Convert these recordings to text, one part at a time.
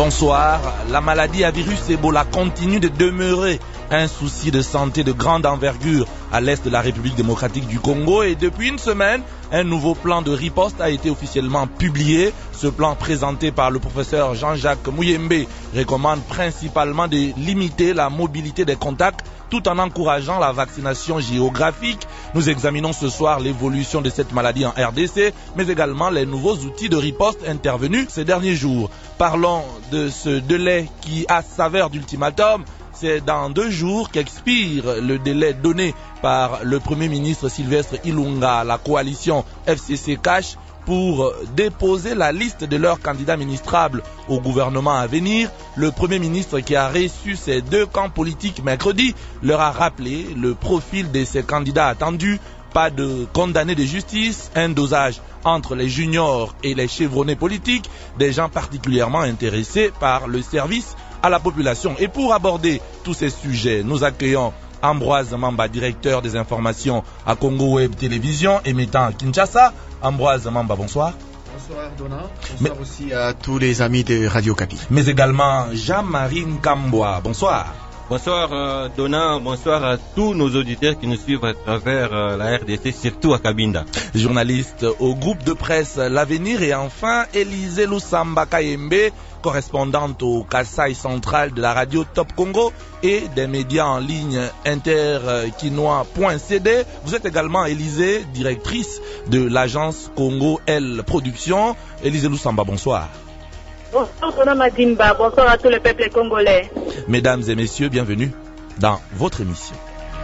Bonsoir. La maladie à virus Ebola continue de demeurer un souci de santé de grande envergure à l'est de la République démocratique du Congo et depuis une semaine, un nouveau plan de riposte a été officiellement publié. Ce plan présenté par le professeur Jean-Jacques Muyembe recommande principalement de limiter la mobilité des contacts tout en encourageant la vaccination géographique. Nous examinons ce soir l'évolution de cette maladie en RDC, mais également les nouveaux outils de riposte intervenus ces derniers jours. Parlons de ce délai qui a saveur d'ultimatum. C'est dans 2 jours qu'expire le délai donné par le Premier ministre Sylvestre Ilunga à la coalition FCC-CACH pour déposer la liste de leurs candidats ministrables au gouvernement à venir. Le Premier ministre qui a reçu ces 2 camps politiques mercredi leur a rappelé le profil de ces candidats attendus. Pas de condamnés de justice, un dosage entre les juniors et les chevronnés politiques, des gens particulièrement intéressés par le service à la population. Et pour aborder tous ces sujets, nous accueillons Ambroise Mamba, directeur des informations à Congo Web Télévision, émettant à Kinshasa. Ambroise Mamba, bonsoir. Bonsoir Dona, bonsoir aussi à tous les amis de Radio Kapi. Mais également Jean-Marie Nkamboa, bonsoir. Bonsoir Dona, bonsoir à tous nos auditeurs qui nous suivent à travers la RDC, surtout à Kabinda. Journaliste au groupe de presse L'Avenir et enfin Élisée Lusamba Kayembe, correspondante au Kasaï central de la radio Top Congo et des médias en ligne interquinois.cd. Vous êtes également Élisée, directrice de l'agence Congo L Production. Élisée Lusamba, bonsoir. Bonsoir Dona Madimba, bonsoir à tout le peuple congolais. Mesdames et messieurs, bienvenue dans votre émission.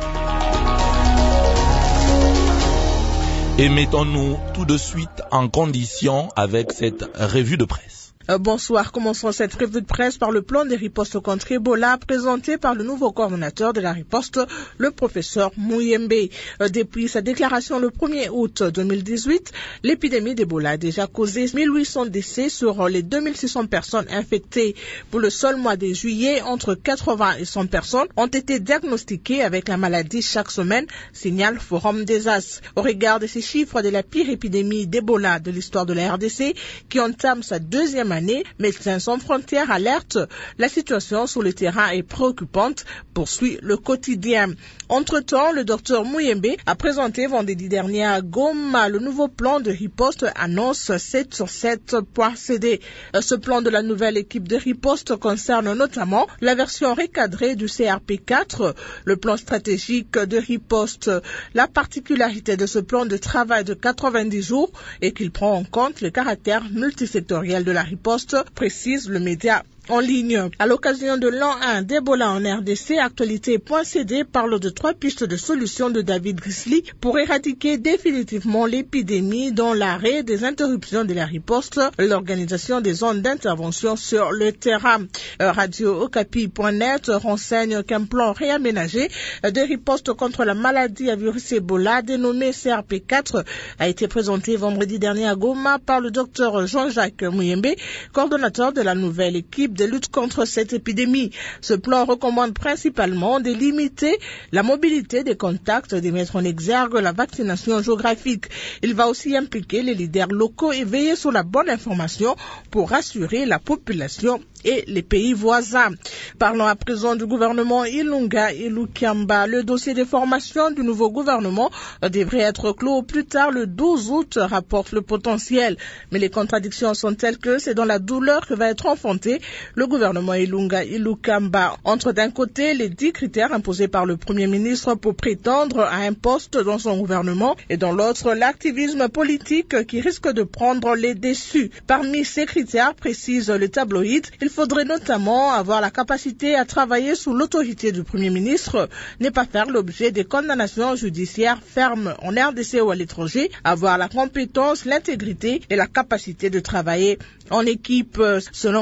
Et mettons-nous tout de suite en condition avec cette revue de presse. Bonsoir, commençons cette revue de presse par le plan de riposte contre Ebola présenté par le nouveau coordonnateur de la riposte, le professeur Muyembe. Depuis sa déclaration le 1er août 2018, l'épidémie d'Ebola a déjà causé 1800 décès sur les 2600 personnes infectées. Pour le seul mois de juillet, entre 80 et 100 personnes ont été diagnostiquées avec la maladie chaque semaine, signale Forum des As. Au regard de ces chiffres de la pire épidémie d'Ebola de l'histoire de la RDC, qui entame sa 2e année, Médecins sans frontières alerte, la situation sur le terrain est préoccupante, poursuit le quotidien. Entre-temps, le docteur Muyembe a présenté vendredi dernier à Goma le nouveau plan de riposte annonce 7/7.cd. Ce plan de la nouvelle équipe de riposte concerne notamment la version recadrée du CRP4, le plan stratégique de riposte. La particularité de ce plan de travail de 90 jours est qu'il prend en compte le caractère multisectoriel de la riposte, précise le média en ligne. À l'occasion de l'an 1 d'Ebola en RDC, Actualité.cd parle de 3 pistes de solutions de David Grizzly pour éradiquer définitivement l'épidémie, dont l'arrêt des interruptions de la riposte, l'organisation des zones d'intervention sur le terrain. Radio Okapi.net renseigne qu'un plan réaménagé de riposte contre la maladie à virus Ebola, dénommé CRP4, a été présenté vendredi dernier à Goma par le docteur Jean-Jacques Muyembe, coordonnateur de la nouvelle équipe de lutte contre cette épidémie. Ce plan recommande principalement de limiter la mobilité des contacts, de mettre en exergue la vaccination géographique. Il va aussi impliquer les leaders locaux et veiller sur la bonne information pour rassurer la population et les pays voisins. Parlons à présent du gouvernement Ilunga Ilukiamba. Le dossier de formation du nouveau gouvernement devrait être clos au plus tard le 12 août, rapporte le potentiel. Mais les contradictions sont telles que c'est dans la douleur que va être enfanté le gouvernement Ilunga Ilukiamba. Entre d'un côté les 10 critères imposés par le Premier ministre pour prétendre à un poste dans son gouvernement et dans l'autre l'activisme politique qui risque de prendre les déçus. Parmi ces critères, précise le tabloïd, il faudrait notamment avoir la capacité à travailler sous l'autorité du Premier ministre, ne pas faire l'objet des condamnations judiciaires fermes en RDC ou à l'étranger, avoir la compétence, l'intégrité et la capacité de travailler en équipe. Selon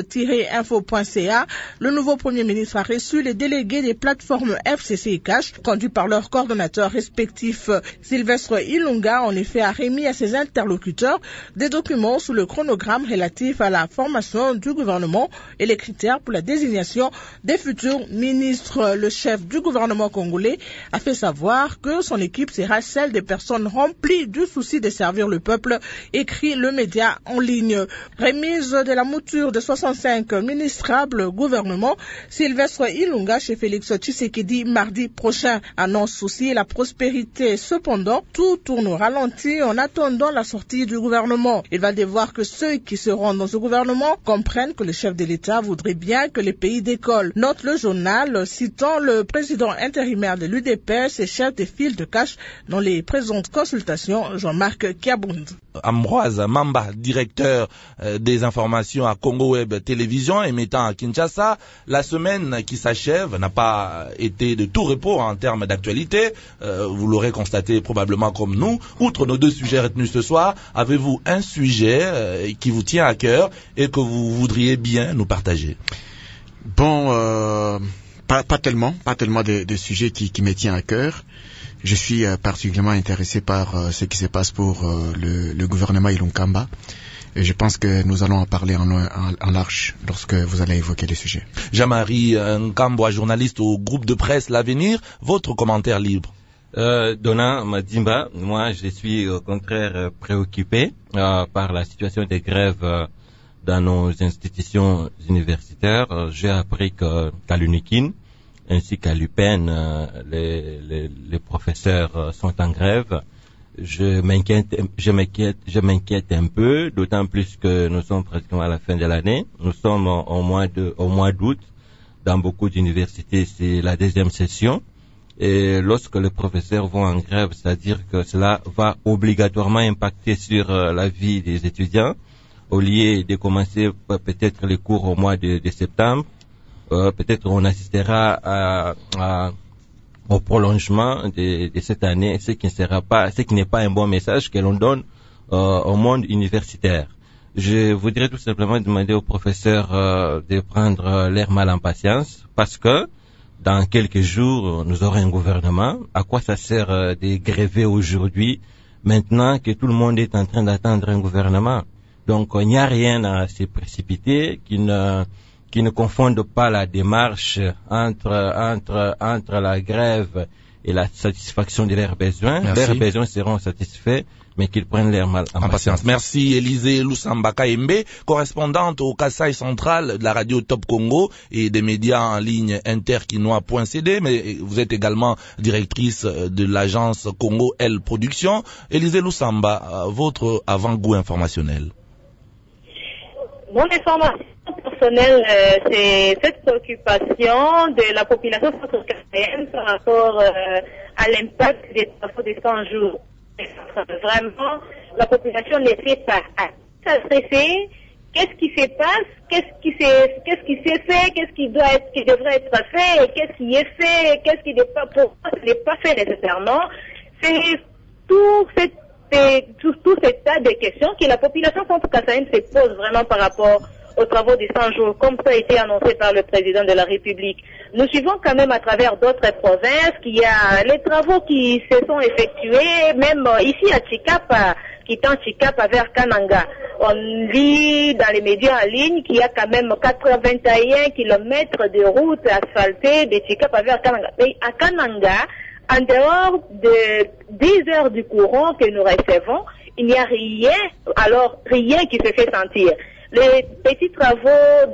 CAS-info.ca, le nouveau Premier ministre a reçu les délégués des plateformes FCC et CACH, conduits par leurs coordonnateurs respectifs. Sylvestre Ilunga, en effet, a remis à ses interlocuteurs des documents sous le chronogramme relatif à la formation du gouvernement gouvernement et les critères pour la désignation des futurs ministres. Le chef du gouvernement congolais a fait savoir que son équipe sera celle des personnes remplies du souci de servir le peuple, écrit le média en ligne. Remise de la mouture de 65 ministrables gouvernement, Sylvestre Ilunga chez Félix Tshisekedi mardi prochain annonce aussi la prospérité. Cependant, tout tourne au ralenti en attendant la sortie du gouvernement. Il va devoir que ceux qui seront dans ce gouvernement comprennent que le chef de l'État voudrait bien que les pays décollent. Note le journal citant le président intérimaire de l'UDPS et chef des files de cash dans les présentes consultations, Jean-Marc Kiabound. Ambroise Mamba, directeur des informations à Congo Web Télévision, émettant à Kinshasa, la semaine qui s'achève n'a pas été de tout repos en termes d'actualité. Vous l'aurez constaté probablement comme nous. Outre nos deux sujets retenus ce soir, avez-vous un sujet qui vous tient à cœur et que vous voudriez bien nous partager? Bon, pas tellement de sujets qui me tiennent à cœur. Je suis particulièrement intéressé par ce qui se passe pour le gouvernement Ilunkamba. Et je pense que nous allons en parler en large lorsque vous allez évoquer les sujets. Jean-Marie Nkamboa, journaliste au groupe de presse L'Avenir, votre commentaire libre. Donna Madimba, moi je suis au contraire préoccupé par la situation des grèves dans nos institutions universitaires. J'ai appris qu'à l'UNIKIN ainsi qu'à l'UPEN, les professeurs sont en grève. Je m'inquiète un peu, d'autant plus que nous sommes pratiquement à la fin de l'année. Nous sommes au mois d'août. Dans beaucoup d'universités, c'est la deuxième session. Et lorsque les professeurs vont en grève, c'est-à-dire que cela va obligatoirement impacter sur la vie des étudiants. Au lieu de commencer peut-être les cours au mois de septembre, peut-être on assistera au prolongement de cette année, ce qui n'est pas un bon message que l'on donne au monde universitaire. Je voudrais tout simplement demander aux professeurs de prendre leur mal en patience, parce que dans quelques jours, nous aurons un gouvernement. À quoi ça sert de gréver aujourd'hui, maintenant que tout le monde est en train d'attendre un gouvernement? Donc, il n'y a rien à se précipiter qui ne confondent pas la démarche entre la grève et la satisfaction de leurs besoins. Merci. Leurs besoins seront satisfaits, mais qu'ils prennent leur mal en patience. Merci Élisée Lusamba Kaembe, correspondante au Kasaï central de la radio Top Congo et des médias en ligne interquinois.cd, mais vous êtes également directrice de l'agence Congo L Production. Élisée Lusamba, votre avant-goût informationnel. Mon information personnelle, c'est cette préoccupation de la population centrafricaine par rapport à l'impact des travaux des 100 jours. Vraiment, la population ne sait pas. Stressée, qu'est-ce qui se passe, qu'est-ce qui s'est fait, qu'est-ce qui devrait être fait, et qu'est-ce qui est fait, qu'est-ce qui n'est pas fait nécessairement. C'est tout cet tas de questions que la population centrafricaine se pose vraiment par rapport aux travaux des 100 jours, comme ça a été annoncé par le président de la République. Nous suivons quand même à travers d'autres provinces qu'il y a les travaux qui se sont effectués, même ici à Tshikapa, quittant Tshikapa vers Kananga. On lit dans les médias en ligne qu'il y a quand même 81 kilomètres de route asphaltée de Tshikapa vers Kananga. Mais à Kananga, en dehors de 10 heures du courant que nous recevons, il n'y a rien qui se fait sentir. Les petits travaux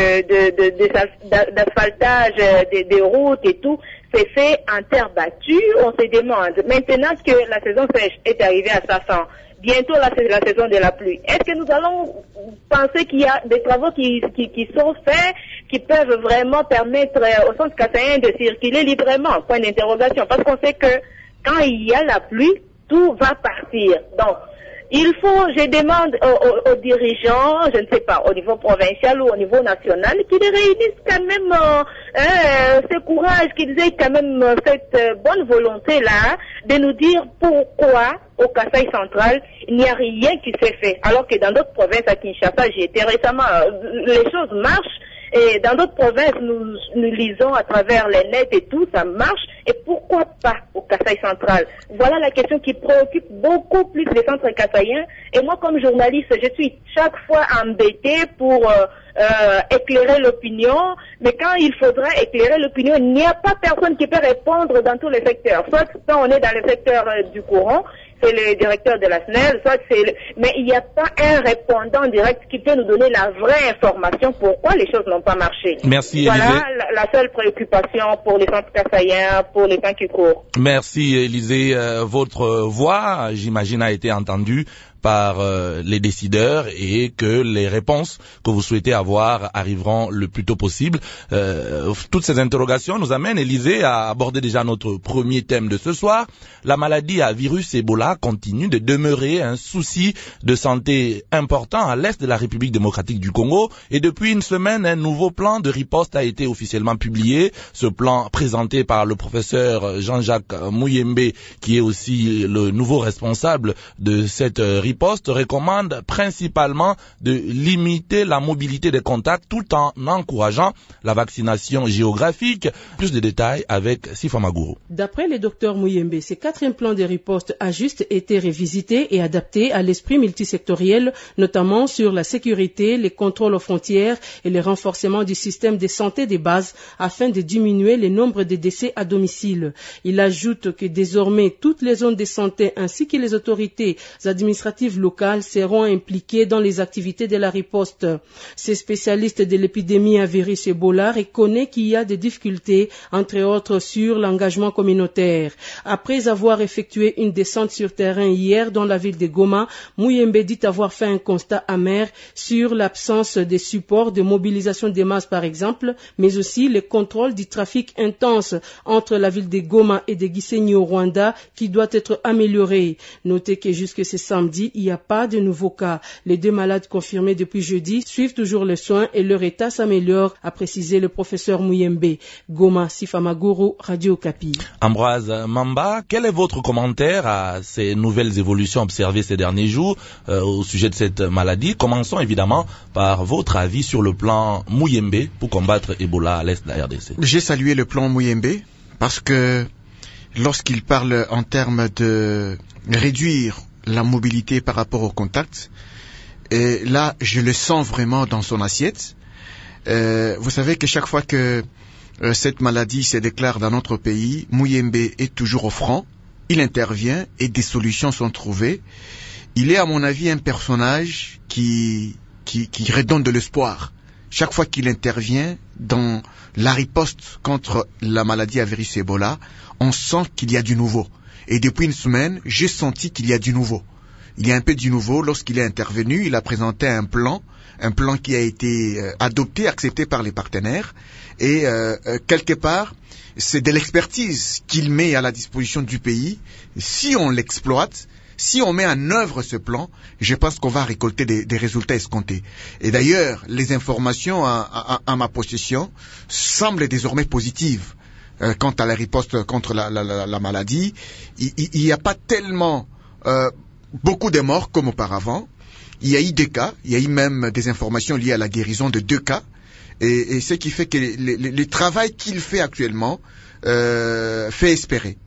d'asphaltage des routes et tout, c'est fait en terre battue. On se demande, maintenant que la saison sèche est arrivée à sa fin, bientôt la saison de la pluie, est-ce que nous allons penser qu'il y a des travaux qui sont faits, qui peuvent vraiment permettre au centre kassaïen de circuler librement? Point d'interrogation. Parce qu'on sait que quand il y a la pluie, tout va partir. Donc, je demande aux dirigeants, je ne sais pas, au niveau provincial ou au niveau national, qu'ils réunissent quand même ce courage, qu'ils aient quand même cette bonne volonté-là de nous dire pourquoi au Kasaï central, il n'y a rien qui s'est fait. Alors que dans d'autres provinces, à Kinshasa, j'y étais récemment, les choses marchent Et dans d'autres provinces, nous lisons à travers les nets et tout, ça marche. Et pourquoi pas au Kasaï central? Voilà la question qui préoccupe beaucoup plus les centres kassaïens. Et moi, comme journaliste, je suis chaque fois embêtée pour éclairer l'opinion. Mais quand il faudra éclairer l'opinion, il n'y a pas personne qui peut répondre dans tous les secteurs. Soit quand on est dans le secteur du courant, c'est le directeur de la SNEL, soit mais il n'y a pas un répondant direct qui peut nous donner la vraie information pourquoi les choses n'ont pas marché. Merci, voilà Élisée. la seule préoccupation pour les centres kassaïens, pour les temps qui courent. Merci, Élisée. Votre voix, j'imagine, a été entendue par les décideurs et que les réponses que vous souhaitez avoir arriveront le plus tôt possible. Toutes ces interrogations nous amènent, Élisée, à aborder déjà notre premier thème de ce soir. La maladie à virus Ebola continue de demeurer un souci de santé important à l'est de la République démocratique du Congo et depuis une semaine, un nouveau plan de riposte a été officiellement publié. Ce plan présenté par le professeur Jean-Jacques Muyembe, qui est aussi le nouveau responsable de cette riposte, recommande principalement de limiter la mobilité des contacts tout en encourageant la vaccination géographique. Plus de détails avec Sifa Maguru. D'après le docteur Muyembe, ce quatrième plan de riposte a juste été révisité et adapté à l'esprit multisectoriel, notamment sur la sécurité, les contrôles aux frontières et le renforcement du système de santé de base afin de diminuer le nombre de décès à domicile. Il ajoute que désormais toutes les zones de santé ainsi que les autorités administratives locales seront impliquées dans les activités de la riposte. Ces spécialistes de l'épidémie à virus Ebola reconnaissent qu'il y a des difficultés, entre autres sur l'engagement communautaire. Après avoir effectué une descente sur terrain hier dans la ville de Goma, Muyembe dit avoir fait un constat amer sur l'absence de support de mobilisation des masses par exemple, mais aussi le contrôle du trafic intense entre la ville de Goma et de Gisenyi au Rwanda qui doit être amélioré. Notez que jusque ce samedi, il n'y a pas de nouveaux cas. Les 2 malades confirmés depuis jeudi suivent toujours les soins et leur état s'améliore, a précisé le professeur Muyembe. Goma, Sifa Maguru, Radio Okapi. Ambroise Mamba, quel est votre commentaire à ces nouvelles évolutions observées ces derniers jours au sujet de cette maladie? Commençons évidemment par votre avis sur le plan Muyembe pour combattre Ebola à l'est de la RDC. J'ai salué le plan Muyembe parce que lorsqu'il parle en termes de réduire la mobilité par rapport au contact, et là je le sens vraiment dans son assiette. Vous savez que chaque fois que cette maladie se déclare dans notre pays, Muyembe est toujours au front, il intervient et des solutions sont trouvées. Il est à mon avis un personnage qui redonne de l'espoir. Chaque fois qu'il intervient dans la riposte contre la maladie à virus Ebola, on sent qu'il y a du nouveau. Et depuis une semaine, j'ai senti qu'il y a du nouveau. Il y a un peu du nouveau. Lorsqu'il est intervenu, il a présenté un plan qui a été adopté, accepté par les partenaires. Et quelque part, c'est de l'expertise qu'il met à la disposition du pays. Si on l'exploite, si on met en œuvre ce plan, je pense qu'on va récolter des résultats escomptés. Et d'ailleurs, les informations à ma possession semblent désormais positives. Quant à la riposte contre la maladie, il n'y a pas tellement beaucoup de morts comme auparavant. Il y a eu des cas, il y a eu même des informations liées à la guérison de 2 cas, et ce qui fait que le travail qu'il fait actuellement fait espérer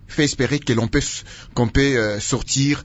qu'on peut sortir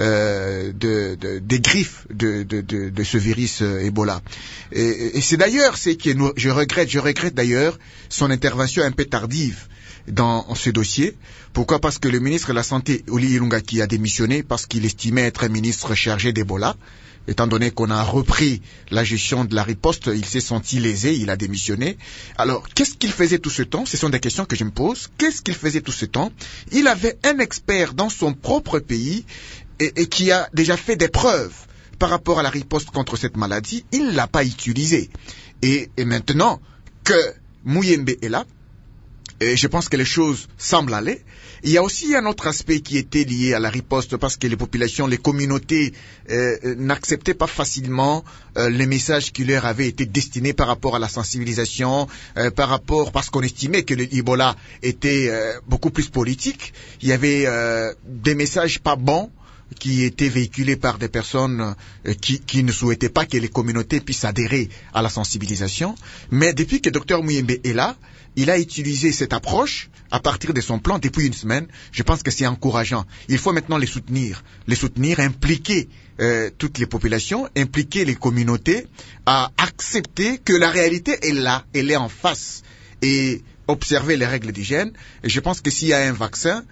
des griffes de ce virus Ebola. Et c'est d'ailleurs ce que je regrette d'ailleurs son intervention un peu tardive dans ce dossier. Pourquoi? Parce que le ministre de la Santé, Oli Ilunga, qui a démissionné parce qu'il estimait être un ministre chargé d'Ebola, étant donné qu'on a repris la gestion de la riposte, il s'est senti lésé, il a démissionné. Alors, qu'est-ce qu'il faisait tout ce temps? Ce sont des questions que je me pose. Qu'est-ce qu'il faisait tout ce temps? Il avait un expert dans son propre pays et qui a déjà fait des preuves par rapport à la riposte contre cette maladie. Il ne l'a pas utilisé. Et maintenant que Muyembe est là, et je pense que les choses semblent aller. Il y a aussi un autre aspect qui était lié à la riposte parce que les populations, les communautés n'acceptaient pas facilement les messages qui leur avaient été destinés par rapport à la sensibilisation, parce qu'on estimait que l'Ebola était beaucoup plus politique. Il y avait des messages pas bons qui était véhiculé par des personnes qui ne souhaitaient pas que les communautés puissent adhérer à la sensibilisation. Mais depuis que Dr Muyembe est là, il a utilisé cette approche à partir de son plan depuis une semaine. Je pense que c'est encourageant. Il faut maintenant les soutenir, impliquer toutes les populations, impliquer les communautés à accepter que la réalité est là, elle est en face, et observer les règles d'hygiène. Et je pense que s'il y a un vaccin,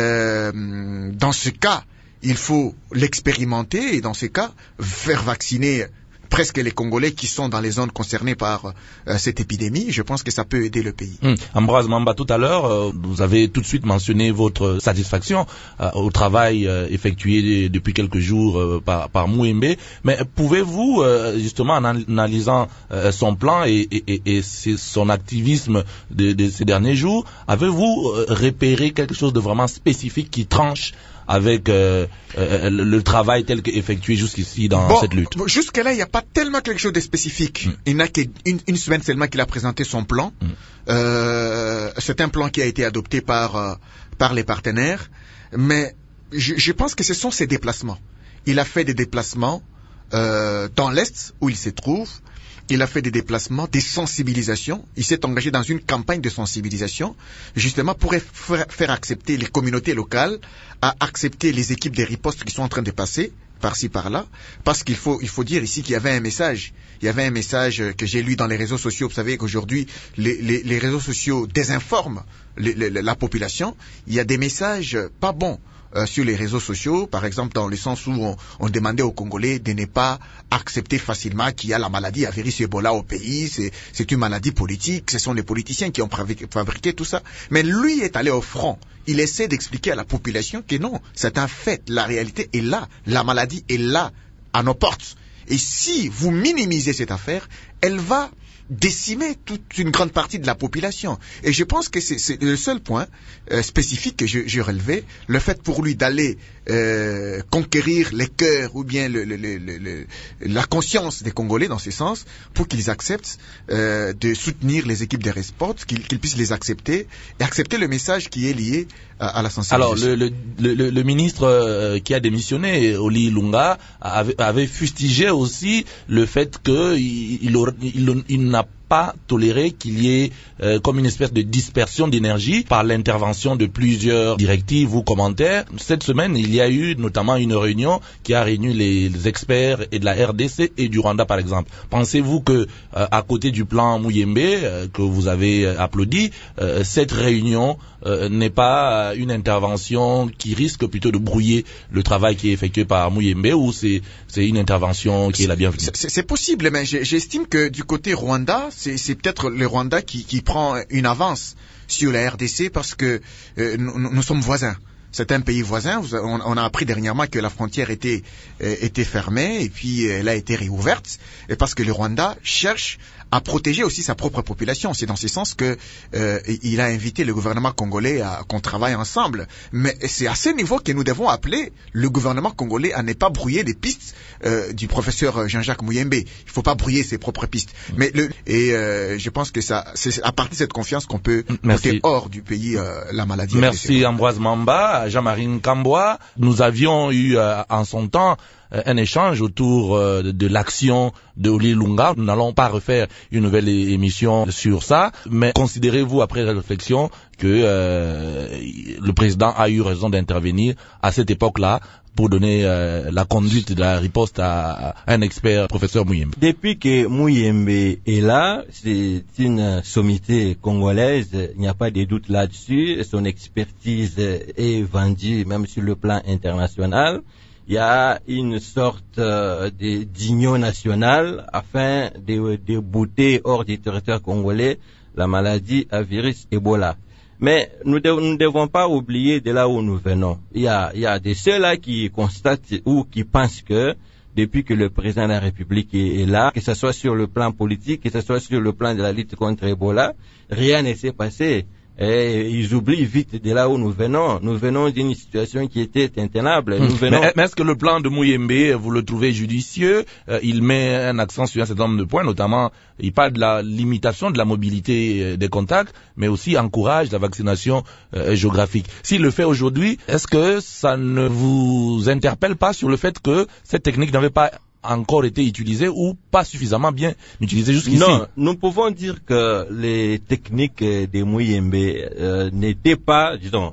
dans ce cas, il faut l'expérimenter et dans ce cas, faire vacciner presque les Congolais qui sont dans les zones concernées par cette épidémie. Je pense que ça peut aider le pays. Ambroise Mamba, tout à l'heure, vous avez tout de suite mentionné votre satisfaction au travail effectué depuis quelques jours par Muyembe. Mais pouvez-vous, justement, en analysant son plan et son activisme de ces derniers jours, avez-vous repéré quelque chose de vraiment spécifique qui tranche avec le travail tel qu'effectué jusqu'ici dans cette lutte? Jusque-là, il n'y a pas tellement quelque chose de spécifique. Il n'a qu'une semaine seulement qu'il a présenté son plan. C'est un plan qui a été adopté par les partenaires. Mais je pense que ce sont ses déplacements. Il a fait des déplacements dans l'Est où il se trouve. Il a fait des déplacements, des sensibilisations. Il s'est engagé dans une campagne de sensibilisation, justement pour faire accepter les communautés locales, à accepter les équipes des ripostes qui sont en train de passer par-ci par-là, parce qu'il faut dire ici qu'il y avait un message. Il y avait un message que j'ai lu dans les réseaux sociaux. Vous savez qu'aujourd'hui, les réseaux sociaux désinforment la population. Il y a des messages pas bons sur les réseaux sociaux, par exemple dans le sens où on demandait aux Congolais de ne pas accepter facilement qu'il y a la maladie à virus Ebola au pays, c'est une maladie politique, ce sont les politiciens qui ont fabriqué tout ça. Mais lui est allé au front, il essaie d'expliquer à la population que non, c'est un fait, la réalité est là, la maladie est là, à nos portes. Et si vous minimisez cette affaire, elle va décimer toute une grande partie de la population. Et je pense que c'est le seul point spécifique que je relevais, le fait pour lui d'aller conquérir les cœurs ou bien la conscience des Congolais dans ce sens, pour qu'ils acceptent de soutenir les équipes des Resports, qu'ils puissent les accepter et accepter le message qui est lié à la sensibilisation. Alors, le ministre qui a démissionné, Oli Lunga, avait fustigé aussi le fait qu'il n'a pas toléré qu'il y ait comme une espèce de dispersion d'énergie par l'intervention de plusieurs directives ou commentaires. Cette semaine, il y a eu notamment une réunion qui a réuni les experts et de la RDC et du Rwanda, par exemple. Pensez-vous que, à côté du plan Muyembe, que vous avez applaudi, cette réunion n'est pas une intervention qui risque plutôt de brouiller le travail qui est effectué par Muyembe, ou c'est une intervention qui est la bienvenue? C'est possible, mais j'estime que du côté Rwanda, c'est peut-être le Rwanda qui prend une avance sur la RDC parce que nous sommes voisins. C'est un pays voisin. On a appris dernièrement que la frontière était fermée et puis elle a été réouverte, et parce que le Rwanda cherche à protéger aussi sa propre population. C'est dans ce sens que il a invité le gouvernement congolais à qu'on travaille ensemble. Mais c'est à ce niveau que nous devons appeler le gouvernement congolais à ne pas brouiller les pistes du professeur Jean-Jacques Muyembe. Il ne faut pas brouiller ses propres pistes. Mais je pense que c'est à partir de cette confiance qu'on peut porter hors du pays la maladie. Merci Ambroise Mamba, Jean-Marie Nkambwa. Nous avions eu en son temps un échange autour de l'action de Oli Lunga. Nous n'allons pas refaire une nouvelle émission sur ça, mais considérez-vous après la réflexion que le président a eu raison d'intervenir à cette époque-là pour donner la conduite de la riposte à un expert, professeur Muyembe? Depuis que Muyembe est là, c'est une sommité congolaise, il n'y a pas de doute là-dessus. Son expertise est vendue même sur le plan international. Il y a une sorte d'union nationale afin de bouter hors du territoire congolais la maladie à virus Ebola. Mais nous ne devons pas oublier de là où nous venons. Il y a de ceux-là qui constatent ou qui pensent que depuis que le président de la République est là, que ce soit sur le plan politique, que ce soit sur le plan de la lutte contre Ebola, rien ne s'est passé. Et ils oublient vite de là où nous venons. Nous venons d'une situation qui était intenable. Mais est-ce que le plan de Muyembe, vous le trouvez judicieux? Il met un accent sur un certain nombre de points, notamment, il parle de la limitation de la mobilité des contacts, mais aussi encourage la vaccination géographique. S'il le fait aujourd'hui, est-ce que ça ne vous interpelle pas sur le fait que cette technique n'avait pas encore été utilisée ou pas suffisamment bien utilisée jusqu'ici? Non, nous pouvons dire que les techniques des Muyembe n'étaient pas, disons,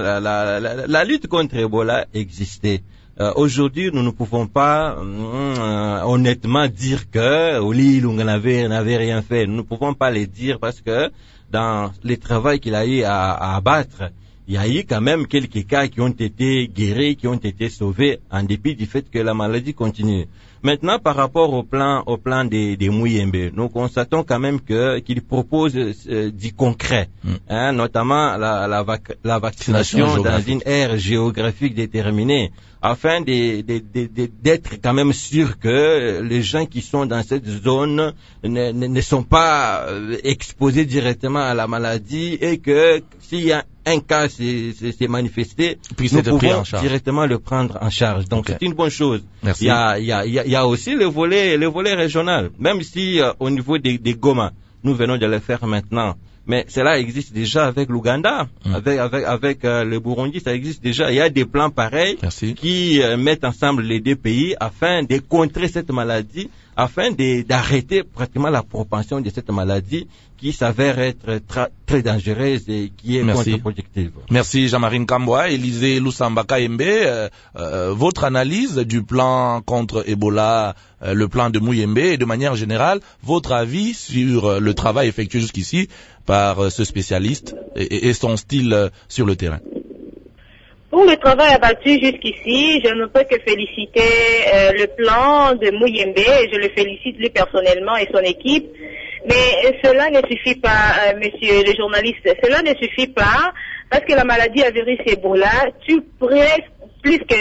la lutte contre Ebola existait. Aujourd'hui, nous ne pouvons pas honnêtement dire que Oli Ilunga n'avait rien fait. Nous ne pouvons pas le dire parce que dans les travaux qu'il a eu à abattre, il y a eu quand même quelques cas qui ont été guéris, qui ont été sauvés, en dépit du fait que la maladie continue. Maintenant, par rapport au plan des Muyembe, nous constatons quand même qu'il propose du concret, notamment la vaccination dans une aire géographique déterminée, afin d'être quand même sûr que les gens qui sont dans cette zone ne sont pas exposés directement à la maladie et que s'il y a un cas s'est manifesté, nous pouvons directement le prendre en charge. Donc c'est une bonne chose. Merci. Il y a aussi le volet régional, même si au niveau des Goma, nous venons de le faire maintenant. Mais cela existe déjà avec l'Ouganda, avec le Burundi, ça existe déjà. Il y a des plans pareils qui mettent ensemble les deux pays afin de contrer cette maladie, afin d'arrêter pratiquement la propension de cette maladie qui s'avère être très dangereuse et qui est contre-productive. Merci Jean-Marie Kambwa. Élisée Lusamba Kayembe, votre analyse du plan contre Ebola, le plan de Muyembe et de manière générale, votre avis sur le travail effectué jusqu'ici par ce spécialiste et son style sur le terrain. Pour le travail abattu jusqu'ici, je ne peux que féliciter le plan de Muyembe et je le félicite lui personnellement et son équipe. Mais cela ne suffit pas, monsieur le journaliste, cela ne suffit pas parce que la maladie à virus Ebola tue plus que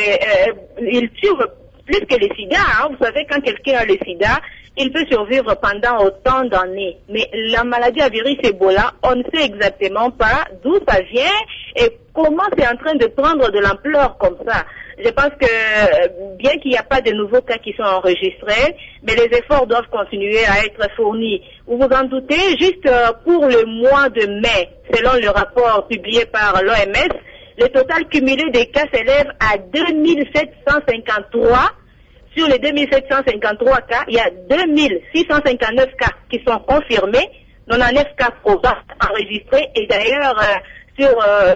le sida. Vous savez, quand quelqu'un a le sida, il peut survivre pendant autant d'années. Mais la maladie à virus Ebola, on ne sait exactement pas d'où ça vient et comment c'est en train de prendre de l'ampleur comme ça. Je pense que bien qu'il n'y a pas de nouveaux cas qui sont enregistrés, mais les efforts doivent continuer à être fournis. Vous vous en doutez, juste pour le mois de mai, selon le rapport publié par l'OMS, le total cumulé des cas s'élève à 2753. Sur les 2753 cas, il y a 2659 cas qui sont confirmés, 99 cas probables enregistrés et d'ailleurs sur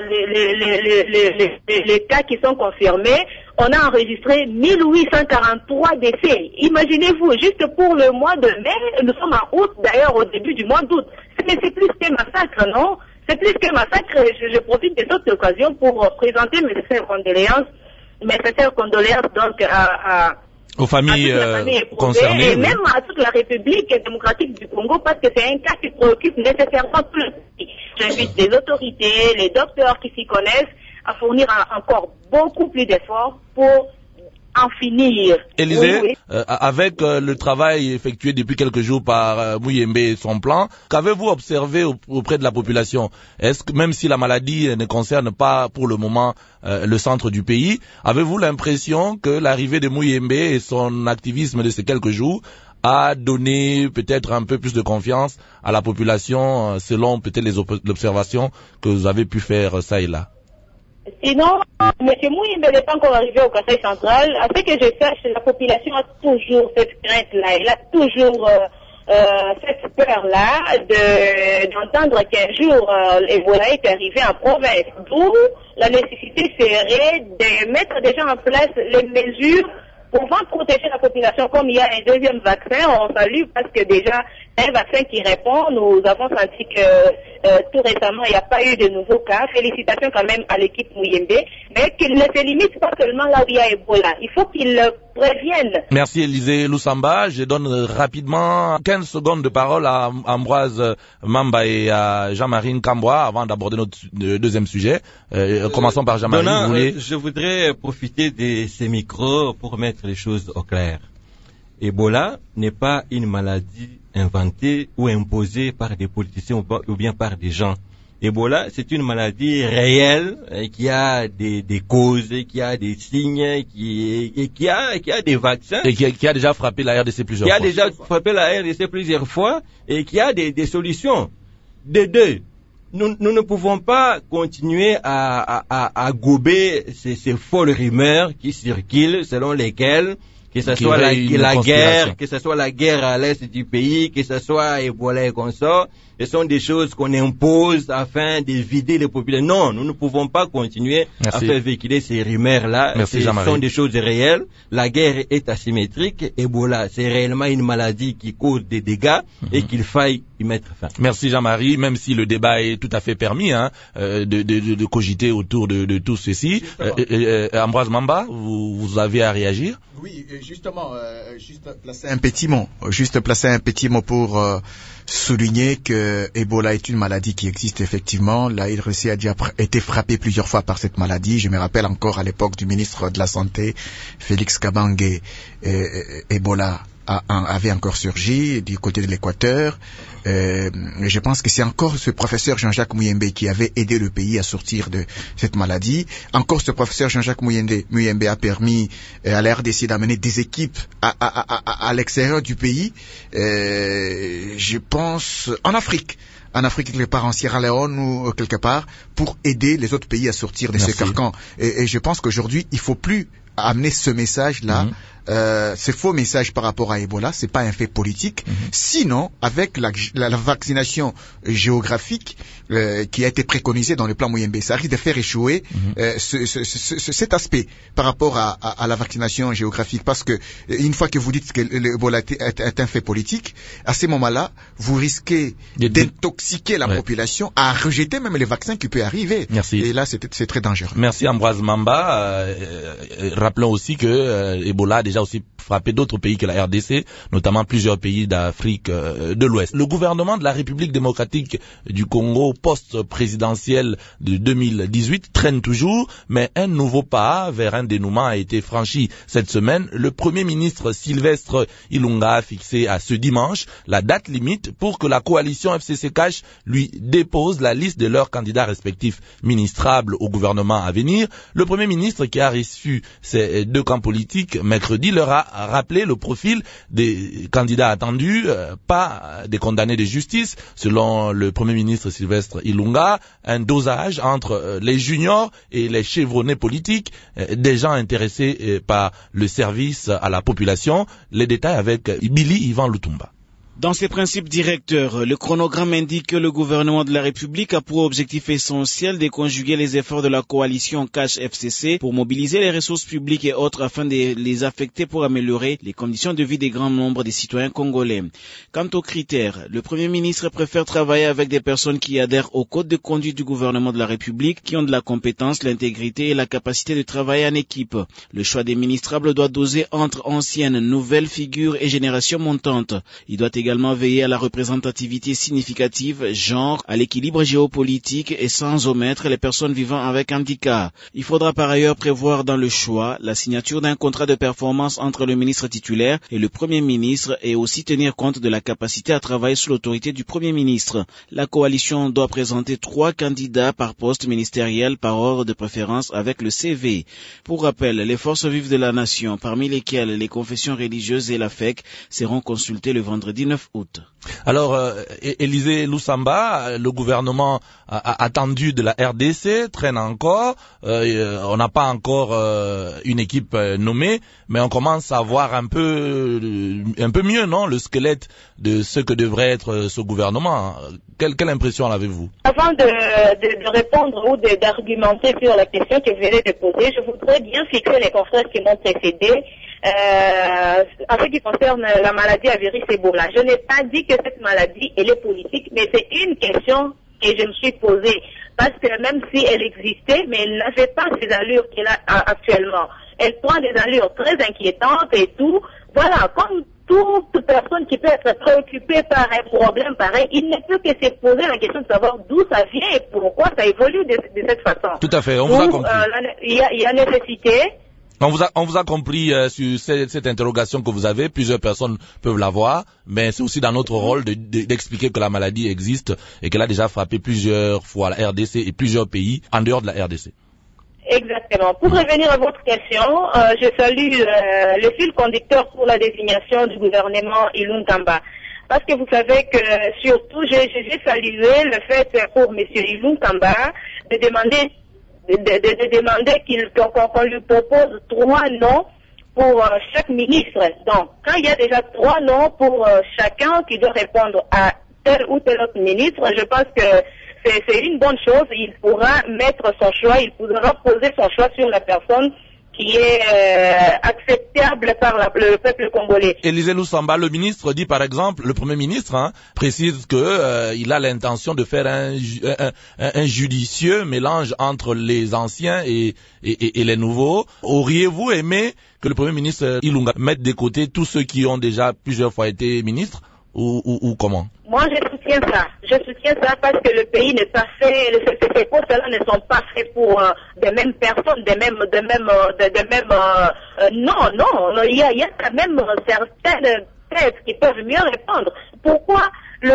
les cas qui sont confirmés, on a enregistré 1843 décès. Imaginez-vous, juste pour le mois de mai, nous sommes en août, d'ailleurs au début du mois d'août. Mais c'est plus que massacre, non? C'est plus que massacre. Je profite de cette occasion pour présenter mes sincères condoléances donc aux familles concernées. Et même à toute la République démocratique du Congo, parce que c'est un cas qui préoccupe nécessairement tout le pays. J'invite les autorités, les docteurs qui s'y connaissent à fournir encore beaucoup plus d'efforts pour en finir. Élisée, avec le travail effectué depuis quelques jours par Muyembe et son plan, qu'avez-vous observé auprès de la population? Est-ce que même si la maladie ne concerne pas pour le moment le centre du pays, avez-vous l'impression que l'arrivée de Muyembe et son activisme de ces quelques jours a donné peut-être un peu plus de confiance à la population selon peut-être les observations que vous avez pu faire ça et là? Sinon, M. Muyembe n'est pas encore arrivé au Conseil central. À ce que je sache, la population a toujours cette crainte-là. Elle a toujours cette peur-là d'entendre qu'un jour Ebola est arrivé en province. D'où la nécessité serait de mettre déjà en place les mesures pouvant protéger la population. Comme il y a un deuxième vaccin, on salue parce que déjà un vaccin qui répond. Nous avons senti que tout récemment il n'y a pas eu de nouveaux cas. Félicitations quand même à l'équipe Muyembe, mais qu'il ne se limite pas seulement là où il y a Ebola. Il faut qu'il prévienne. Merci Élisée Lusamba. Je donne rapidement 15 secondes de parole à Ambroise Mamba et à Jean-Marie Kambwa avant d'aborder notre deuxième sujet. Commençons par Jean-Marie. Je voudrais profiter de ces micros pour mettre les choses au clair. Ebola n'est pas une maladie inventée ou imposée par des politiciens ou bien par des gens. Ebola, c'est une maladie réelle qui a des causes, qui a des signes, qui a des vaccins. Et qui a déjà frappé la RDC plusieurs fois. Qui a déjà frappé la RDC plusieurs fois et qui a des solutions. De deux, nous ne pouvons pas continuer à gober ces folles rumeurs qui circulent selon lesquelles que ce soit la guerre, que ce soit la guerre à l'est du pays, que ce soit Ebola et consorts, ce sont des choses qu'on impose afin de vider les populations. Non, nous ne pouvons pas continuer à faire véhiculer ces rumeurs-là. Ce sont des choses réelles. La guerre est asymétrique. Ebola, c'est réellement une maladie qui cause des dégâts et qu'il faille y mettre fin. Merci Jean-Marie, même si le débat est tout à fait permis de cogiter autour de tout ceci. Ambroise Mamba, vous avez à réagir? Oui, justement, juste placer un petit mot pour souligner que Ebola est une maladie qui existe effectivement. La RDC a déjà été frappée plusieurs fois par cette maladie. Je me rappelle encore à l'époque du ministre de la Santé, Félix Kabange, Ebola avait encore surgi du côté de l'Équateur. Je pense que c'est encore ce professeur Jean-Jacques Muyembe qui avait aidé le pays à sortir de cette maladie. Encore ce professeur Jean-Jacques Muyembe a permis à la RDC d'amener des équipes à l'extérieur du pays. Je pense en Afrique quelque part, en Sierra Leone ou quelque part, pour aider les autres pays à sortir de ces carcans. Et je pense qu'aujourd'hui, il faut plus amener ce message-là, ce faux message par rapport à Ebola, c'est pas un fait politique. Sinon, avec la vaccination géographique qui a été préconisée dans le plan Muyembe, ça risque de faire échouer cet aspect par rapport à la vaccination géographique, parce que une fois que vous dites que l'Ebola est un fait politique, à ce moment-là, vous risquez d'intoxiquer la population à rejeter même les vaccins qui peuvent arriver. Merci. Et là, c'est très dangereux. Merci Ambroise Mamba. Rappelons aussi que Ebola a déjà aussi frappé d'autres pays que la RDC, notamment plusieurs pays d'Afrique de l'Ouest. Le gouvernement de la République démocratique du Congo post-présidentiel de 2018 traîne toujours, mais un nouveau pas vers un dénouement a été franchi cette semaine. Le Premier ministre Sylvestre Ilunga a fixé à ce dimanche la date limite pour que la coalition FCC-CACH lui dépose la liste de leurs candidats respectifs ministrables au gouvernement à venir. Le Premier ministre, qui a reçu ces deux camps politiques mercredi, leur a rappelé le profil des candidats attendus, pas des condamnés de justice. Selon le Premier ministre Sylvestre Ilunga, un dosage entre les juniors et les chevronnés politiques, des gens intéressés par le service à la population. Les détails avec Billy Ivan Lutumba. Dans ses principes directeurs, le chronogramme indique que le gouvernement de la République a pour objectif essentiel de conjuguer les efforts de la coalition CACH-FCC pour mobiliser les ressources publiques et autres afin de les affecter pour améliorer les conditions de vie des grands nombres des citoyens congolais. Quant aux critères, le Premier ministre préfère travailler avec des personnes qui adhèrent au code de conduite du gouvernement de la République, qui ont de la compétence, l'intégrité et la capacité de travailler en équipe. Le choix des ministrables doit doser entre anciennes, nouvelles figures et générations montantes. Il doit également veiller à la représentativité significative, genre, à l'équilibre géopolitique et sans omettre les personnes vivant avec handicap. Il faudra par ailleurs prévoir dans le choix la signature d'un contrat de performance entre le ministre titulaire et le Premier ministre et aussi tenir compte de la capacité à travailler sous l'autorité du Premier ministre. La coalition doit présenter 3 candidats par poste ministériel par ordre de préférence avec le CV. Pour rappel, les forces vives de la nation, parmi lesquelles les confessions religieuses et la FEC, seront consultées le vendredi 9 août. Alors, Élisée Lusamba, le gouvernement attendu de la RDC traîne encore. On n'a pas encore une équipe nommée, mais on commence à voir un peu mieux, non, le squelette de ce que devrait être ce gouvernement. Quelle impression avez-vous? Avant de répondre ou d'argumenter sur la question que vous venez de poser, je voudrais bien fixer les confrères qui m'ont précédé. En ce qui concerne la maladie à virus Ebola, je n'ai pas dit que cette maladie elle est politique, mais c'est une question que je me suis posée. Parce que même si elle existait, mais elle n'avait pas ces allures qu'elle a actuellement. Elle prend des allures très inquiétantes et tout. Voilà, comme toute personne qui peut être préoccupée par un problème pareil, il ne peut que se poser la question de savoir d'où ça vient et pourquoi ça évolue de cette façon. Tout à fait, on vous a compris. Il y a nécessité On vous a compris sur cette interrogation que vous avez. Plusieurs personnes peuvent l'avoir, mais c'est aussi dans notre rôle d'expliquer que la maladie existe et qu'elle a déjà frappé plusieurs fois la RDC et plusieurs pays en dehors de la RDC. Exactement. Pour revenir à votre question, je salue le fil conducteur pour la désignation du gouvernement Ilunga Kamba. Parce que vous savez que surtout, j'ai salué le fait pour M. Ilunga Kamba de demander qu'on lui propose 3 noms pour chaque ministre. Donc, quand il y a déjà 3 noms pour chacun qui doit répondre à tel ou tel autre ministre, je pense que c'est une bonne chose. Il pourra mettre son choix, il pourra poser son choix sur la personne qui est acceptable par le peuple congolais. Élisée Lusamba, le ministre dit par exemple, le Premier ministre précise que il a l'intention de faire un judicieux mélange entre les anciens et les nouveaux. Auriez-vous aimé que le Premier ministre Ilunga mette de côté tous ceux qui ont déjà plusieurs fois été ministres ou comment? Moi, je soutiens ça. Je soutiens ça parce que le pays n'est pas fait, ces postes-là ne sont pas faits pour des mêmes personnes, non, il y a quand même certaines têtes qui peuvent mieux répondre. Pourquoi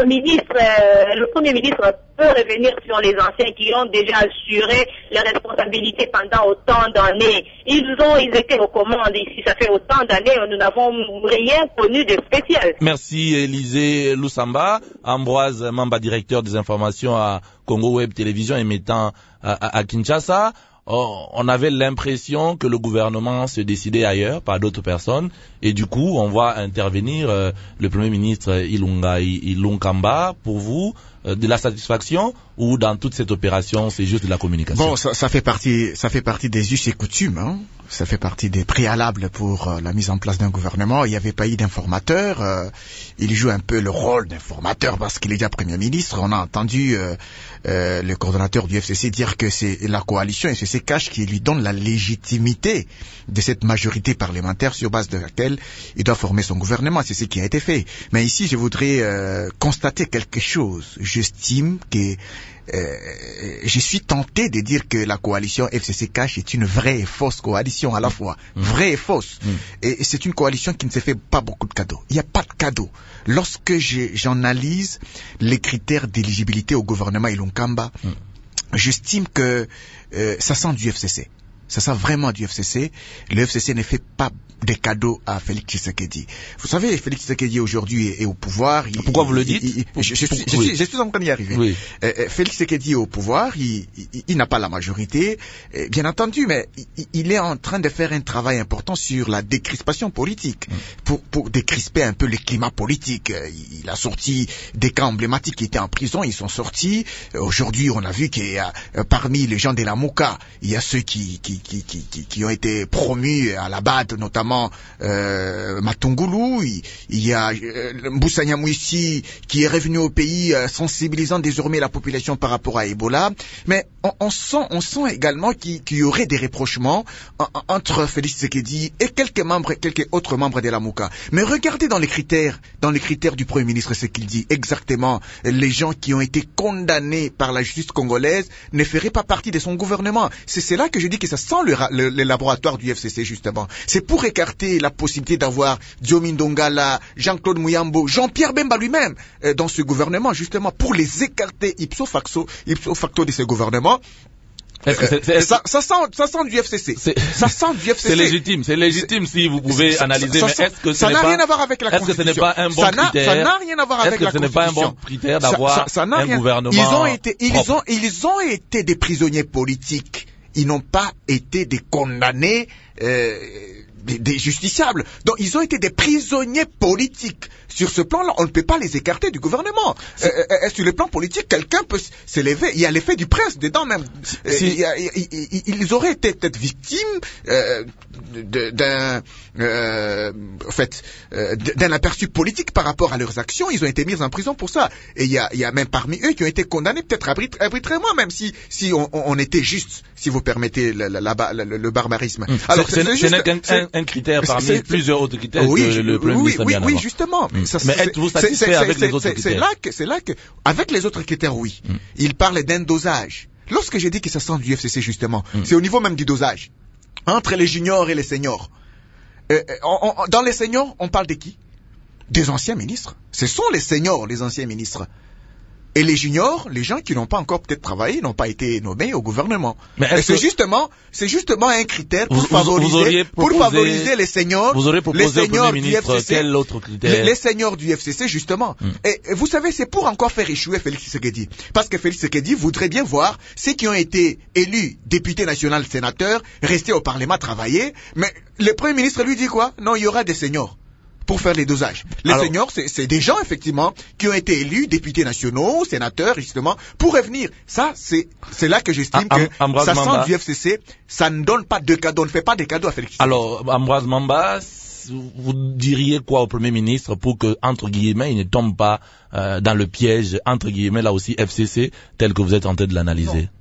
le Premier ministre peut revenir sur les anciens qui ont déjà assuré les responsabilités pendant autant d'années? Ils étaient aux commandes ici, ça fait autant d'années, nous n'avons rien connu de spécial. Merci Élisée Lusamba. Ambroise Mamba, directeur des informations à Congo Web Télévision émettant à Kinshasa. On avait l'impression que le gouvernement se décidait ailleurs par d'autres personnes et du coup on voit intervenir le Premier ministre Ilunga Kamba. Pour vous, de la satisfaction ou dans toute cette opération c'est juste de la communication? Bon, ça fait partie des us et coutumes, ça fait partie des préalables pour la mise en place d'un gouvernement. Il n'y avait pas eu d'informateur, il joue un peu le rôle d'informateur parce qu'il est déjà Premier ministre. On a entendu le coordonnateur du FCC dire que c'est la coalition FCC Cash qui lui donne la légitimité de cette majorité parlementaire sur base de laquelle il doit former son gouvernement. C'est ce qui a été fait. Mais ici, je voudrais constater quelque chose. J'estime que je suis tenté de dire que la coalition FCC Cash est une vraie et fausse coalition à la fois. Vraie et fausse. Et c'est une coalition qui ne se fait pas beaucoup de cadeaux. Il n'y a pas de cadeaux. Lorsque j'analyse les critères d'éligibilité au gouvernement Ilunga Kamba, j'estime que ça sent du FCC. Ça sent vraiment du FCC. Le FCC ne fait pas des cadeaux à Félix Tshisekedi. Vous savez, Félix Tshisekedi aujourd'hui est au pouvoir. Pourquoi vous le dites? Je suis en train d'y arriver. Oui. Félix Tshisekedi est au pouvoir, il n'a pas la majorité, bien entendu, mais il est en train de faire un travail important sur la décrispation politique, pour décrisper un peu le climat politique. Il a sorti des cas emblématiques qui étaient en prison, ils sont sortis. Aujourd'hui, on a vu qu'il y a parmi les gens de la Mouka, il y a ceux qui ont été promus à la BAD, notamment Matungulu. Il y a Mbusa Nyamwisi qui est revenu au pays sensibilisant désormais la population par rapport à Ebola. Mais on sent également qu'il y aurait des rapprochements entre Félix Tshisekedi et quelques autres membres de la Mouka. Mais regardez dans les critères du Premier ministre ce qu'il dit exactement. Les gens qui ont été condamnés par la justice congolaise ne feraient pas partie de son gouvernement. C'est là que je dis que ça sent le laboratoire du FCC justement. C'est pour écarter la possibilité d'avoir Diomi Ndongala, Jean-Claude Muyambo, Jean-Pierre Bemba lui-même dans ce gouvernement, justement pour les écarter ipso facto de ce gouvernement. Ça sent du FCC. Ça sent du FCC. C'est légitime si vous pouvez analyser, mais est-ce que ça n'a rien à voir avec la Constitution? Est-ce que ce n'est pas un bon critère? Ça n'a rien à voir avec la Constitution. Est-ce que ce n'est pas un bon critère d'avoir un gouvernement? Ils ont été des prisonniers politiques. Ils n'ont pas été des condamnés, des justiciables. Donc ils ont été des prisonniers politiques. Sur ce plan-là, on ne peut pas les écarter du gouvernement. Sur le plan politique, quelqu'un peut s'élever. Il y a l'effet du prince dedans même. Ils auraient été peut-être victimes d'un aperçu politique par rapport à leurs actions. Ils ont été mis en prison pour ça. Et il y a même parmi eux qui ont été condamnés peut-être arbitrairement, même si on était juste, si vous permettez le barbarisme. Alors ce n'est qu'un critère parmi plusieurs autres critères que le Premier ministre a mis en avant. Oui, justement. Mais êtes-vous satisfait avec les autres critères? C'est là que, avec les autres critères, oui. Il parle d'un dosage. Lorsque j'ai dit que ça sent du FCC, justement, c'est au niveau même du dosage. entre les juniors et les seniors. Dans les seniors, on parle de qui? Des anciens ministres. Ce sont les seniors, les anciens ministres. Et les juniors, les gens qui n'ont pas encore peut-être travaillé, n'ont pas été nommés au gouvernement. Mais c'est justement un critère pour favoriser les seniors. Vous aurez proposé au Premier ministre quel autre critère? Les seniors du FCC, justement. Et vous savez, c'est pour encore faire échouer Félix Tshisekedi. Parce que Félix Tshisekedi voudrait bien voir ceux qui ont été élus députés nationaux, sénateurs, rester au Parlement, travailler. Mais le Premier ministre lui dit quoi? Non, il y aura des seniors pour faire les dosages. Les seniors, c'est des gens, effectivement, qui ont été élus, députés nationaux, sénateurs, justement, pour revenir. Ça, c'est là que j'estime que ça sent du FCC, ça ne donne pas de cadeaux, on ne fait pas de cadeaux à Félix. Alors, Ambroise Mamba, vous diriez quoi au Premier ministre pour que, entre guillemets, il ne tombe pas dans le piège, entre guillemets, là aussi, FCC, tel que vous êtes en train de l'analyser?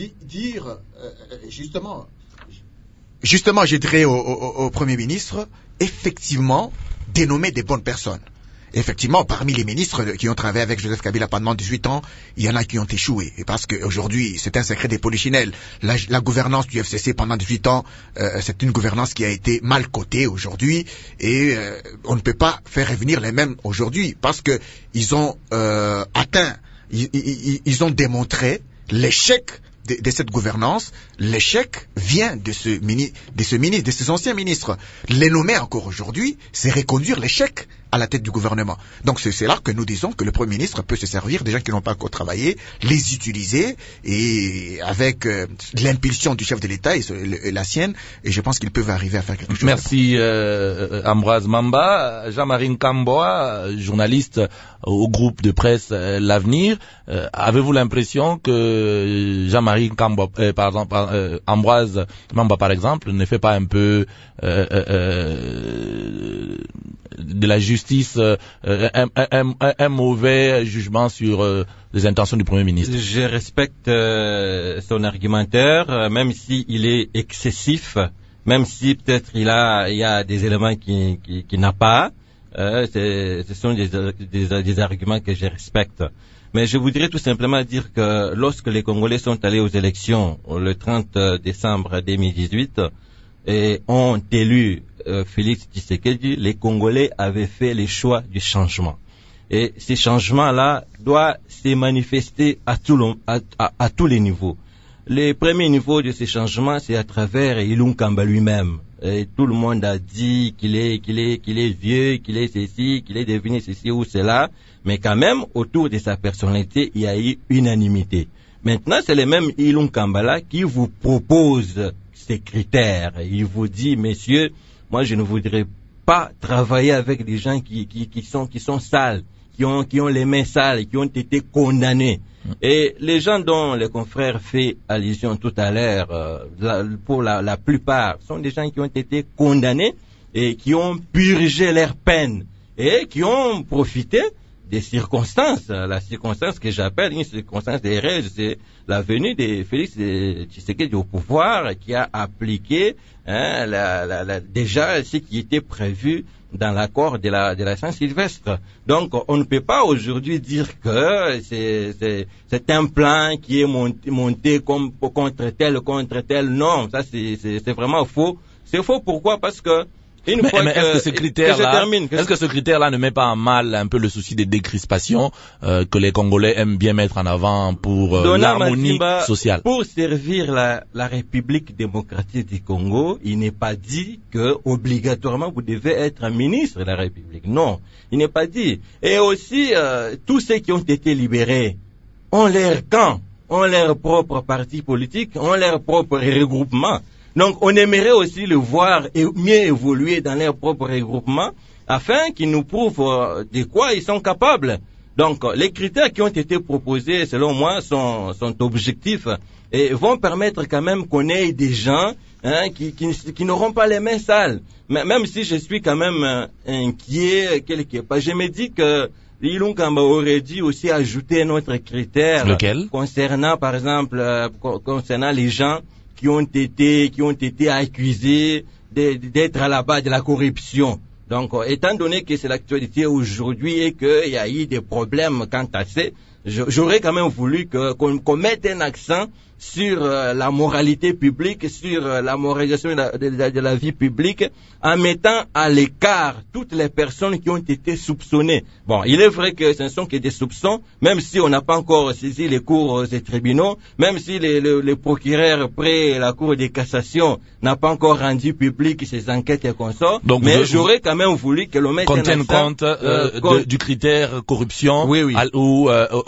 Justement, je dirais au Premier ministre, effectivement, dénommer des bonnes personnes. Effectivement, parmi les ministres qui ont travaillé avec Joseph Kabila pendant 18 ans, il y en a qui ont échoué. Et parce qu'aujourd'hui, c'est un secret des polichinelles. La gouvernance du FCC pendant 18 ans, c'est une gouvernance qui a été mal cotée aujourd'hui. Et on ne peut pas faire revenir les mêmes aujourd'hui. Parce que ils ont ils ont démontré l'échec de cette gouvernance. L'échec vient de ce ministre, de ces anciens ministres. Les nommer encore aujourd'hui, c'est reconduire l'échec à la tête du gouvernement. Donc c'est là que nous disons que le Premier ministre peut se servir des gens qui n'ont pas encore travaillé, les utiliser, et avec l'impulsion du chef de l'État et la sienne, et je pense qu'ils peuvent arriver à faire quelque chose. Merci Ambroise Mamba. Jean-Marie Nkamboa, journaliste au groupe de presse L'Avenir. Avez-vous l'impression que Jean-Marie Nkamboa, Ambroise Mamba par exemple, ne fait pas un peu de la justice un mauvais jugement sur les intentions du Premier ministre? Je respecte son argumentaire, même s'il est excessif, même si peut-être il y a des éléments qui n'a pas. Ce sont des arguments que je respecte. Mais je voudrais tout simplement dire que lorsque les Congolais sont allés aux élections le 30 décembre 2018 et ont élu Félix Tshisekedi, les Congolais avaient fait les choix du changement. Et ces changements-là doivent se manifester à tous les niveaux. Les premiers niveaux de ces changements, c'est à travers Ilunga Kamba lui-même. Et tout le monde a dit qu'il est vieux, qu'il est ceci, qu'il est devenu ceci ou cela. Mais quand même, autour de sa personnalité, il y a eu unanimité. Maintenant, c'est le même Ilunga Kamba qui vous propose ces critères. Il vous dit, messieurs, moi je ne voudrais pas travailler avec des gens qui sont sales, qui ont les mains sales, qui ont été condamnés. Et les gens dont les confrères fait allusion tout à l'heure, pour la plupart, sont des gens qui ont été condamnés et qui ont purgé leur peine et qui ont profité des circonstances. La circonstance que j'appelle une circonstance heureuse, c'est la venue de Félix Tshisekedi au pouvoir, qui a appliqué déjà ce qui était prévu dans l'accord de la Saint-Sylvestre. Donc, on ne peut pas aujourd'hui dire que c'est un plan qui est monté comme contre tel. Non, ça c'est vraiment faux. C'est faux pourquoi? Parce que est-ce que ce critère-là ne met pas en mal un peu le souci des décrispations que les Congolais aiment bien mettre en avant pour l'harmonie sociale? Pour servir la République démocratique du Congo, il n'est pas dit que obligatoirement vous devez être un ministre de la République. Non, il n'est pas dit. Et aussi, tous ceux qui ont été libérés ont leur camp, ont leur propre parti politique, ont leur propre regroupement. Donc, on aimerait aussi le voir mieux évoluer dans leur propre regroupement afin qu'ils nous prouvent de quoi ils sont capables. Donc, les critères qui ont été proposés, selon moi, sont objectifs et vont permettre quand même qu'on ait des gens qui n'auront pas les mains sales. Mais même si je suis quand même inquiet quelque part, je me dis que Ilunga Kamba aurait dû aussi ajouter un autre critère. Lequel? Concernant, par exemple, concernant les gens qui ont été accusés d'être à la base de la corruption. Donc, étant donné que c'est l'actualité aujourd'hui et qu'il y a eu des problèmes quant à j'aurais quand même voulu qu'on mette un accent sur la moralité publique, sur la moralisation de la vie publique, en mettant à l'écart toutes les personnes qui ont été soupçonnées. Bon, il est vrai que ce ne sont que des soupçons, même si on n'a pas encore saisi les cours et tribunaux, même si le procureur près la Cour de cassation n'a pas encore rendu public ses enquêtes et consorts, mais j'aurais quand même voulu que l'on mette un accent compte du critère corruption, oui. ou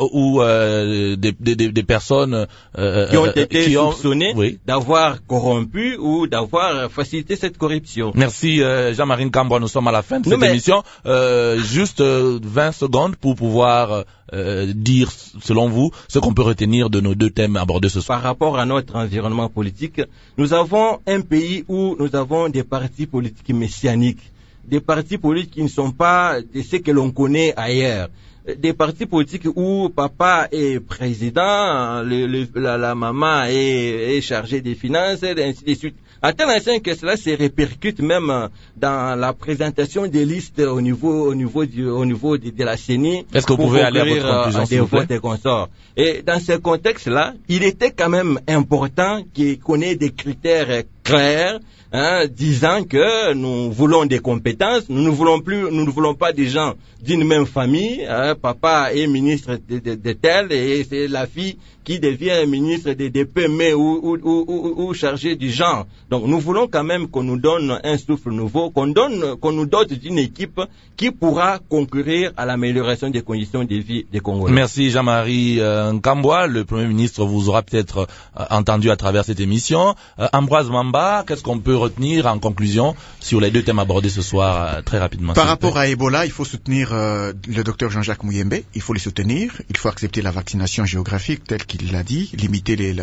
des personnes qui ont été soupçonnés d'avoir corrompu ou d'avoir facilité cette corruption. Merci Jean-Marie Nkambwa, nous sommes à la fin de cette émission. Juste 20 secondes pour pouvoir dire, selon vous, ce qu'on peut retenir de nos deux thèmes abordés ce soir. Par rapport à notre environnement politique, nous avons un pays où nous avons des partis politiques messianiques, des partis politiques qui ne sont pas de ce que l'on connaît ailleurs. Des partis politiques où papa est président, la maman est chargée des finances, et ainsi de suite. À tel instant que cela se répercute même dans la présentation des listes au niveau de la CENI. Est-ce que vous pouvez aller à votre conclusion, s'il vous plaît? Des consorts. Et dans ce contexte-là, il était quand même important qu'on ait des critères clairs, disant que nous voulons des compétences, nous ne voulons pas des gens d'une même famille, papa est ministre de tel et c'est la fille qui devient ministre de PME ou chargé du genre. Donc nous voulons quand même qu'on nous donne un souffle nouveau, qu'on nous dote d'une équipe qui pourra concourir à l'amélioration des conditions de vie des Congolais. Merci Jean-Marie Nkambwa. Le Premier ministre vous aura peut-être entendu à travers cette émission. Ambroise Mamba, qu'est-ce qu'on peut retenir en conclusion sur les deux thèmes abordés ce soir très rapidement? Par rapport à Ebola, il faut soutenir le docteur Jean-Jacques Muyembe, il faut le soutenir, il faut accepter la vaccination géographique telle qu'il l'a dit, limiter les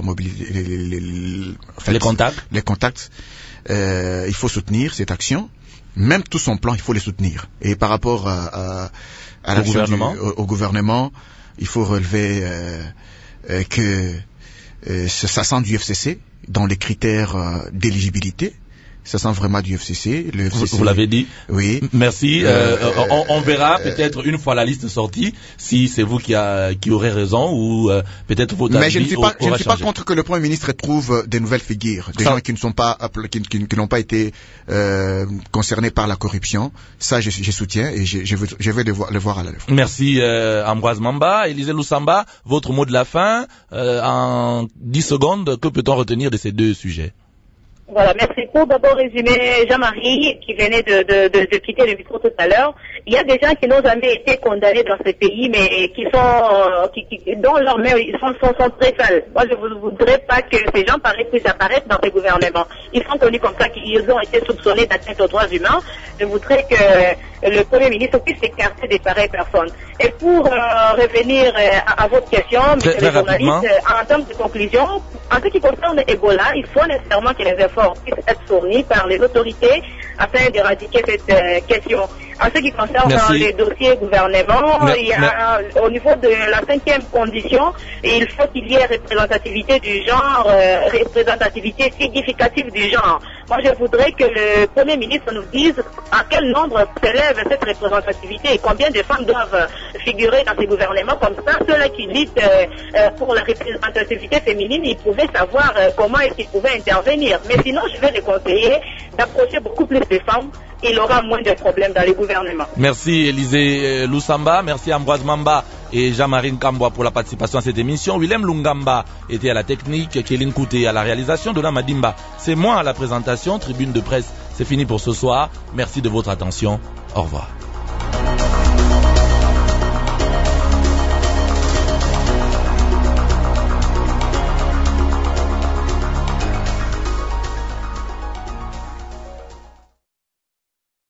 contacts. Il faut soutenir cette action, même tout son plan, il faut les soutenir. Et par rapport au gouvernement, il faut relever que ça sent du FCC dans les critères d'éligibilité. Ça sent vraiment du FCC. Le FCC vous l'avez dit. Oui. Merci. On verra peut-être une fois la liste sortie si c'est vous qui aurez raison ou peut-être votre avis. Mais je ne suis pas contre que le Premier ministre trouve des nouvelles figures, des gens qui ne sont pas qui n'ont pas été concernés par la corruption. Ça, je soutiens et je vais le voir à la lèvre. Merci Ambroise Mamba. Élisée Lusamba, votre mot de la fin en 10 secondes. Que peut-on retenir de ces deux sujets? Voilà, merci. Pour d'abord résumer Jean-Marie, qui venait de quitter le micro tout à l'heure, il y a des gens qui n'ont jamais été condamnés dans ce pays, mais dont leurs mains sont très sales. Moi, je ne voudrais pas que ces gens puissent apparaître dans ces gouvernements. Ils sont connus comme ça, qu'ils ont été soupçonnés d'atteinte aux droits humains. Je voudrais que le Premier ministre puisse s'écarter de pareilles personnes. Et pour revenir à votre question, monsieur le journaliste, en termes de conclusion, en ce qui concerne Ebola, il faut nécessairement que les efforts puissent être fournis par les autorités afin d'éradiquer cette question. En ce qui concerne les dossiers gouvernement, au niveau de la 5e condition, il faut qu'il y ait représentativité du genre, représentativité significative du genre. Moi, je voudrais que le Premier ministre nous dise à quel nombre s'élève cette représentativité et combien de femmes doivent figurer dans ces gouvernements. Comme ça, ceux-là qui luttent pour la représentativité féminine, ils pouvaient savoir comment est-ce qu'ils pouvaient intervenir. Mais sinon, je vais les conseiller d'approcher beaucoup plus de femmes. Il aura moins de problèmes dans les gouvernements. Merci Élisée Lusamba, merci Ambroise Mamba et Jean-Marie Nkambwa pour la participation à cette émission. Willem Lungamba était à la technique, Kéline Kouté à la réalisation, Dona Madimba. C'est moi à la présentation, tribune de presse. C'est fini pour ce soir. Merci de votre attention. Au revoir.